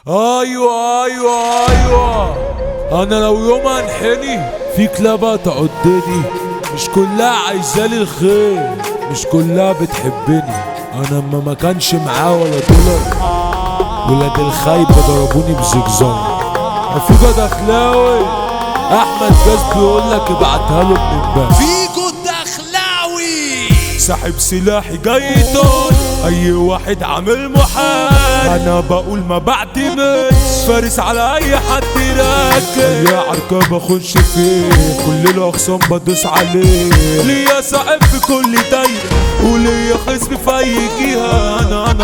ايوه انا لو يوم انحني في كلابة تعدني. مش كلها عايزالي الخير، مش كلها بتحبني. انا ما كانش معاه ولا دولار، ولاد الخايبة ضربوني بزجزاج. فيجو دخلاوي احمد جاز بيقولك ابعتها له من امبارح. فيجو دخلاوي ساحب سلاحي جاي طول اي واحد عامل محال. انا بقول ما بعتمدش، فارس على اي حد راكب. اي عركة بخش فيه، كل الاخصام بدوس عليه. ليا صاحب في كل دايرة، وليا خصم في اي جهة.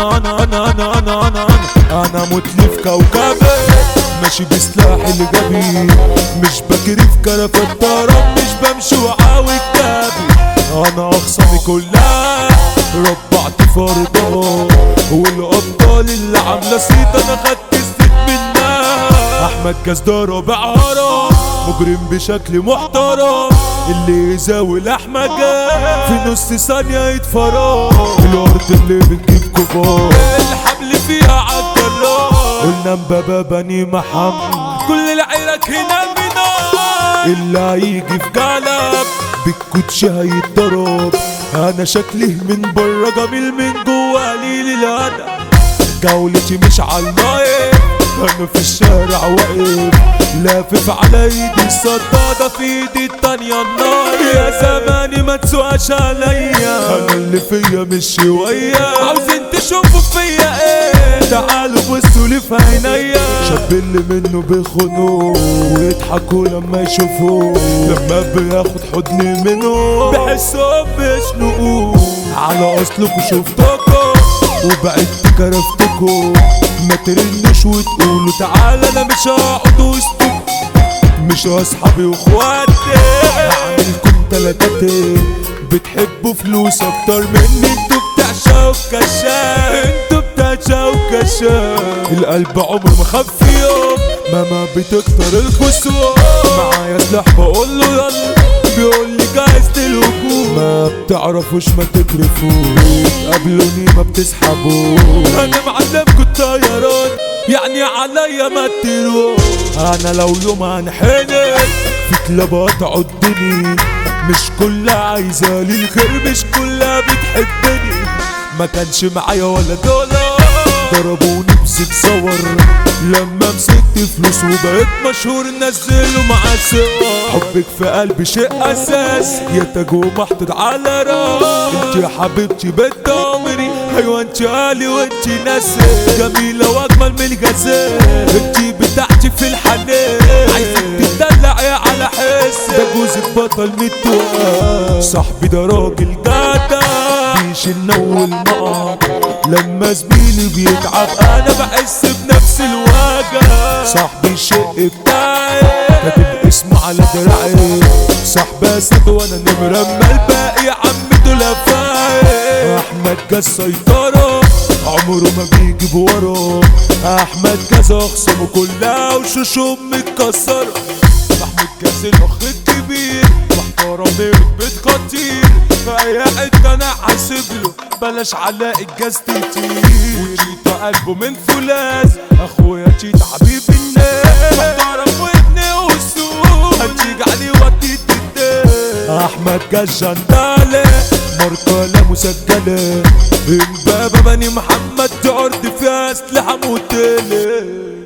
انا متلف كوكبي، ماشي بسلاحي اللي جابي. مش بجري في كرفة طرب، مش بمشي وعاوي كابي. انا اخصامي كلها ربعت فرضها، والابطال اللي عامله صيت انا خدت الست منها. احمد جاز ده رابع هرم، مجرم بشكل محترم. اللي يزاول احمد جاز في نص ثانيه يتفرج. الارض اللي بتجيب كبار، الحبل فيها عالجرار. قلنا مبابا بني محمد، كل العراك هنا بنار. اللي هيجي في قلب بالكوتش هيتضرب. انا شكلي من بره جميل، من جوا قليل الادب. جولتي مش عالمايك، انا في الشارع واقف لافف على ايدي الصدادة، في ايدي التانية النار. يا زماني ما تسواش عليا، انا اللي فيا مش شوية. عاوزين تشوفوا فيا ايه؟ تعالوا بصوا لي في عينيا. شاب اللي منه بيخونوه ويضحكوا لما يشوفوه، لما بياخد حضن منه بحسهم بيشنقوه. على اصلكوا شفتكوا وبعدت كرفتكوا، ما ترنوش وتقولوا تعالى انا مش هقعد وسطكوا. مش اصحابي واخواتي، هعملكم تلاتاتي. بتحبوا فلوس اكتر مني، انتوا بتعشقوا الكشاف. القلب عمره ما خاف في يوم، ماما بتكتر الخصوم. معايا سلاح بقوله يلا، بيقولي جاهز للهجوم. ما بتعرفوش ما تكرفوش، قابلوني ما بتسحبوش. انا معلمكوا الطيران، يعني عليا ما تطيروش. انا لو يوم هنحنك في كلابات عدني. مش كلها عايزالي الخير، مش كلها بتحبني. ما كانش معايا ولا دولار، ضربوني بزجزور. لما مسكت فلوس وبقيت مشهور نزلوا مع الصور. حبك في قلبي شيء اساس، يا تاج ومحطوط على راس. انت يا حبيبتي بنت عمري، ايوه انت قالي وانت ناسي. جميلة واجمل من الجزاء، انت بتاعتي في الحنان. عايزك تدلعي على حس، ده جوزك بطل متوقع. صاحبي ده راجل جدع، بيشيلنا والمقع. لما زميلي بيتعب انا بحس بنفس الوجع. صاحبي الشق بتاعي كاتب اسمه على دراعي. صاحبي اسد وانا نمرة، اما الباقي يا عم دول افاعي. احمد جاز سيطرة، عمره ما بيجيب ورا. احمد جاز اخصامه كلها وشوشهم متكسرة. محمود جاز الاخ الكبير، محترم بيت خطير. في اي حتة انا حاسبله، بلاش علاء الجاز كتير. وتيتا قلبه من فولاذ، اخويا تيتا حبيب الناس. محترم وابن وسوق، هتيجي عليه وديت الدين. احمد جاز جندالة، ماركة لا مسجلة. امبابة بني محمد، تعرض فيها اسلحة موتلة.